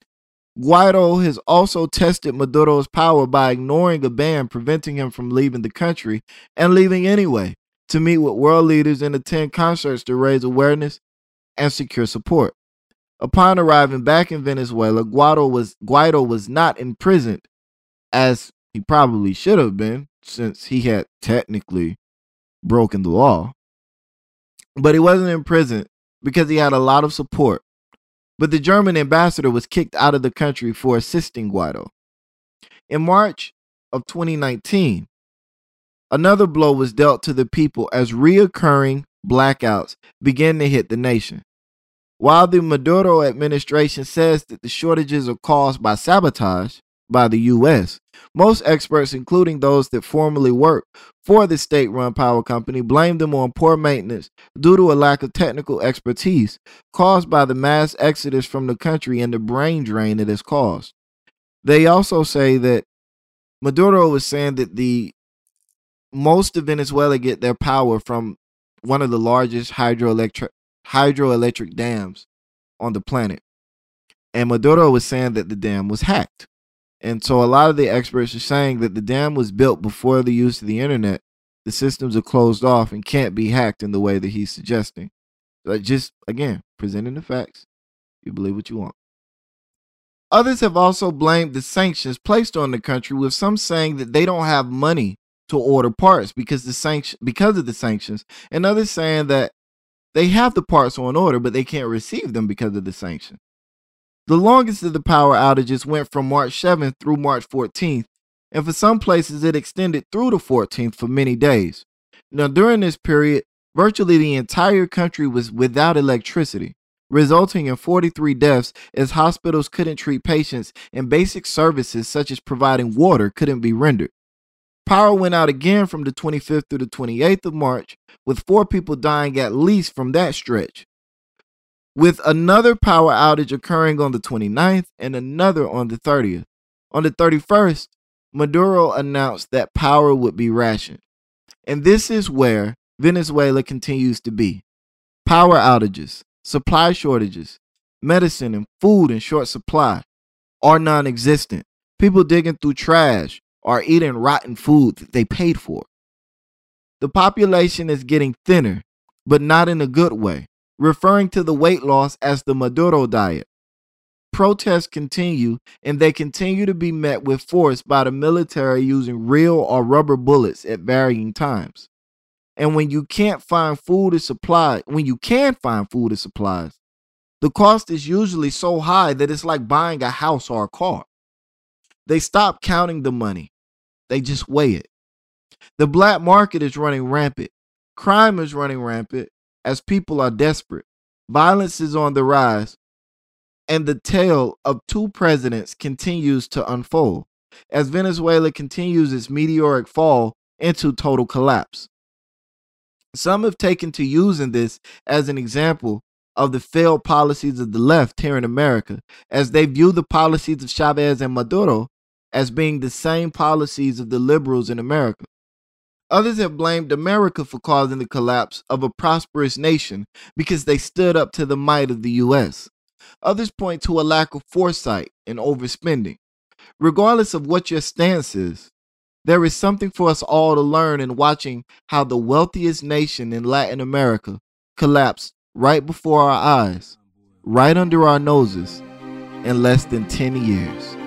Guaido has also tested Maduro's power by ignoring a ban preventing him from leaving the country and leaving anyway to meet with world leaders and attend concerts to raise awareness and secure support. Upon arriving back in Venezuela, Guaido was, Guaido was not imprisoned, as he probably should have been, since he had technically broken the law. But he wasn't in prison because he had a lot of support. But the German ambassador was kicked out of the country for assisting Guaido. In March of twenty nineteen, another blow was dealt to the people as reoccurring blackouts began to hit the nation. While the Maduro administration says that the shortages are caused by sabotage by the U S, most experts, including those that formerly worked for the state-run power company, blame them on poor maintenance due to a lack of technical expertise caused by the mass exodus from the country and the brain drain it has caused. They also say that Maduro was saying that the most of Venezuela get their power from one of the largest hydroelectric hydroelectric dams on the planet. And Maduro was saying that the dam was hacked. And so a lot of the experts are saying that the dam was built before the use of the internet. The systems are closed off and can't be hacked in the way that he's suggesting. Like, just, again, presenting the facts. You believe what you want. Others have also blamed the sanctions placed on the country, with some saying that they don't have money to order parts because the sanction because of the sanctions, and others saying that they have the parts on order but they can't receive them because of the sanctions. The longest of the power outages went from March seventh through March fourteenth, and for some places it extended through the fourteenth for many days. Now, during this period, virtually the entire country was without electricity, resulting in forty-three deaths as hospitals couldn't treat patients and basic services such as providing water couldn't be rendered. Power went out again from the twenty-fifth through the twenty-eighth of March, with four people dying at least from that stretch, with another power outage occurring on the twenty-ninth and another on the thirtieth. On the thirty-first, Maduro announced that power would be rationed. And this is where Venezuela continues to be. Power outages, supply shortages, medicine and food in short supply are non-existent. People digging through trash are eating rotten food that they paid for. The population is getting thinner, but not in a good way, referring to the weight loss as the Maduro diet. Protests continue, and they continue to be met with force by the military using real or rubber bullets at varying times. And when you can't find food or supply, when you can find food or supplies, the cost is usually so high that it's like buying a house or a car. They stop counting the money. They just weigh it. The black market is running rampant. Crime is running rampant as people are desperate. Violence is on the rise. And the tale of two presidents continues to unfold as Venezuela continues its meteoric fall into total collapse. Some have taken to using this as an example of the failed policies of the left here in America, as they view the policies of Chavez and Maduro as being the same policies of the liberals in America. Others have blamed America for causing the collapse of a prosperous nation because they stood up to the might of the U S. Others point to a lack of foresight and overspending. Regardless of what your stance is, there is something for us all to learn in watching how the wealthiest nation in Latin America collapsed right before our eyes, right under our noses, in less than ten years.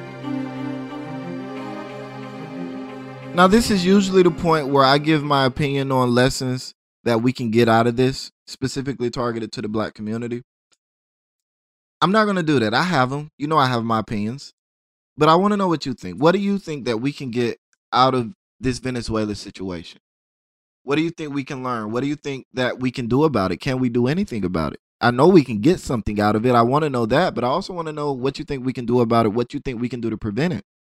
Now, this is usually the point where I give my opinion on lessons that we can get out of this, specifically targeted to the black community. I'm not going to do that. I have them. You know I have my opinions. But I want to know what you think. What do you think that we can get out of this Venezuela situation? What do you think we can learn? What do you think that we can do about it? Can we do anything about it? I know we can get something out of it. I want to know that. But I also want to know what you think we can do about it, what you think we can do to prevent it.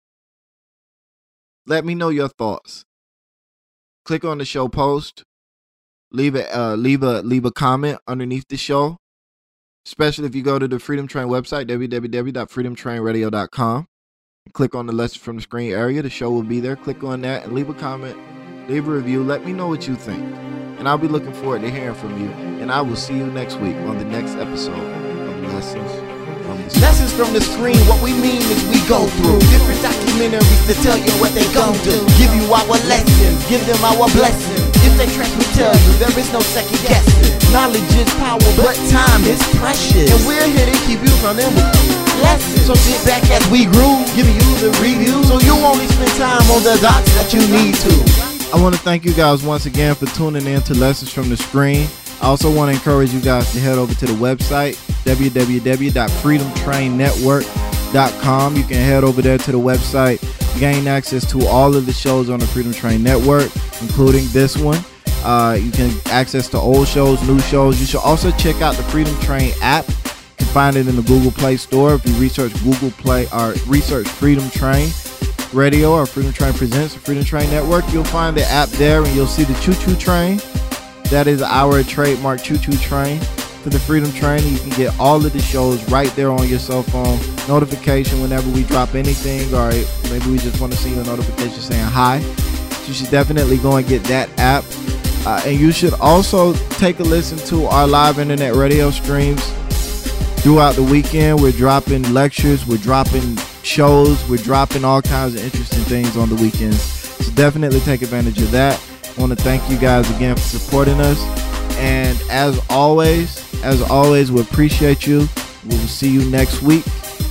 Let me know your thoughts. Click on the show post. Leave a, uh, leave a, leave a comment underneath the show. Especially if you go to the Freedom Train website, w w w dot freedom train radio dot com. Click on the Lessons from the Screen area. The show will be there. Click on that and leave a comment, leave a review. Let me know what you think. And I'll be looking forward to hearing from you. And I will see you next week on the next episode of Lessons from the Screen. Lessons from the Screen, what we mean is we go through different documentaries to tell you what they gon' do. Give you our lessons, give them our blessings. If they trash, we tell you there is no second guessing. Knowledge is power, but time is precious. And we're here to keep you running with lessons. So sit back as we groove, giving you the review, so you only spend time on the dots that you need to. I want to thank you guys once again for tuning in to Lessons from the Screen. I also want to encourage you guys to head over to the website, w w w dot freedom train network dot com. You can head over there to the website, gain access to all of the shows on the Freedom Train Network, including this one. Uh, you can access to old shows, new shows. You should also check out the Freedom Train app. You can find it in the Google Play Store. If you research Google Play or research Freedom Train Radio or Freedom Train Presents or Freedom Train Network, you'll find the app there and you'll see the Choo Choo Train. That is our trademark Choo Choo Train for the Freedom Train. You can get all of the shows right there on your cell phone. Notification whenever we drop anything, or maybe we just want to see a notification saying hi. So you should definitely go and get that app. Uh, and you should also take a listen to our live internet radio streams throughout the weekend. We're dropping lectures, we're dropping shows, we're dropping all kinds of interesting things on the weekends. So definitely take advantage of that. I want to thank you guys again for supporting us. And as always, as always, we appreciate you. We will see you next week.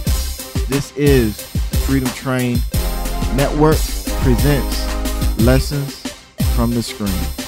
This is Freedom Train Network presents Lessons from the Screen.